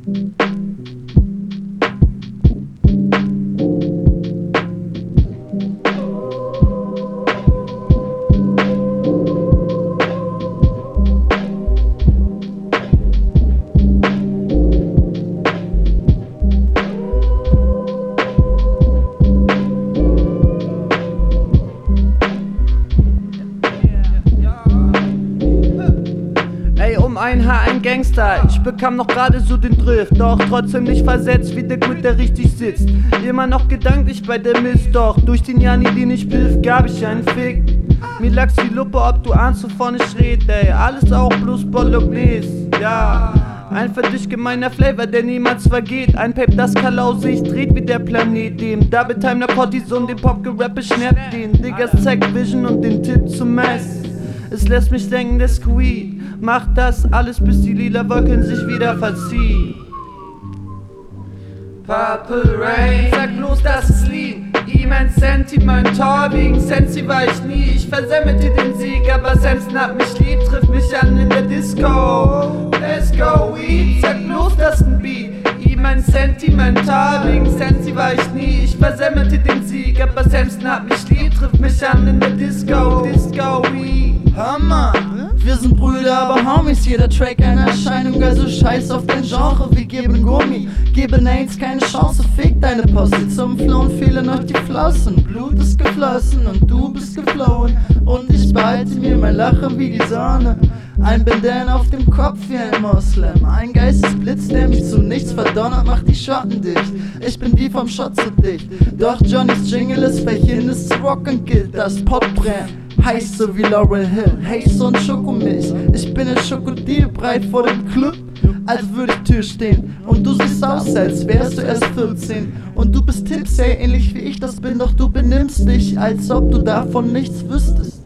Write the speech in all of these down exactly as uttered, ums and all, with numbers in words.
Ein Haar, ein Gangster, ich bekam noch gerade so den Drift, doch trotzdem nicht versetzt wie der Gut, der richtig sitzt. Immer noch gedanklich bei der Mist, doch durch den Jani, den ich pilf, gab ich einen Fick. Mir lag's die Luppe, ob du ahnst, wovon ich red, ey, alles auch bloß Bolognese, ja. Ein für dich gemeiner Flavor, der niemals vergeht. Ein Pape, das Kalau sich dreht wie der Planet. Dem Double Time, der Cortison, den Pop-Gerappe schnappt den Diggers Zack Vision und den Tipp zum Mess. Es lässt mich denken, der Squeed macht das alles, bis die lila Wolken sich wieder verziehen. Purple Rain, sag bloß, das ist Lean. E-Man Sentimental, wegen Sensi war ich nie. Ich versemmelte den Sieg, aber Samson hat mich lieb. Trifft mich an in der Disco. Let's go, Weed, sag bloß, das ist ein Beat. E-Man Sentimental, wegen Sensi war ich nie. Ich versemmelte den Sieg, aber Samson hat mich lieb. Trifft mich an in der Disco. Disco, Weed. Hammer! Wir sind Brüder, aber Homies, jeder Track eine Erscheinung, also scheiß auf dein Genre, wir geben Gummi, geben Names keine Chance, fick deine Posse, zum Flown fehlen euch die Flossen, Blut ist geflossen und du bist geflohen und ich behalte mir mein Lachen wie die Sonne, ein Bandana auf dem Kopf wie ein Moslem, ein Geistesblitz, der mich zu nichts verdonnert, macht die Schotten dicht, ich bin wie vom Schott so dicht, doch Johnnys Jingle ist Verhindnis zu rocken gilt, das Pop brennt. Heiß so wie Laurel Hill, hey so ein Schokomilch. Ich bin ein Schokodil breit vor dem Club, als würde ich Tür stehen. Und du siehst aus, als wärst du erst vierzehn. Und du bist tipsy, ähnlich wie ich das bin, doch du benimmst dich, als ob du davon nichts wüsstest.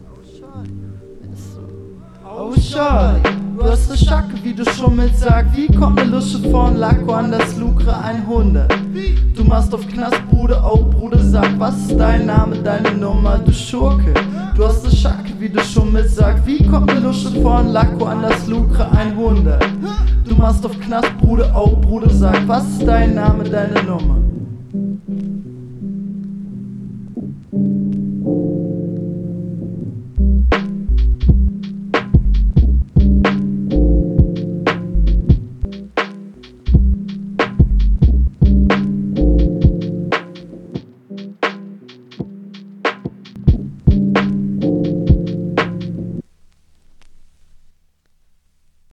Oh Charlie, du hast ne Schacke, wie du schummelst, sag, wie kommt ne Lusche von Lacko an das Lucre hundert? Du machst auf Knast, Bruder, oh Bruder, sag, was ist dein Name, deine Nummer, du Schurke? Du hast ne Schacke, wie du schummelst, sag, wie kommt ne Lusche von Lacko an das Lucre hundert? Du machst auf Knast, Bruder, oh Bruder, sag, was ist dein Name, deine Nummer?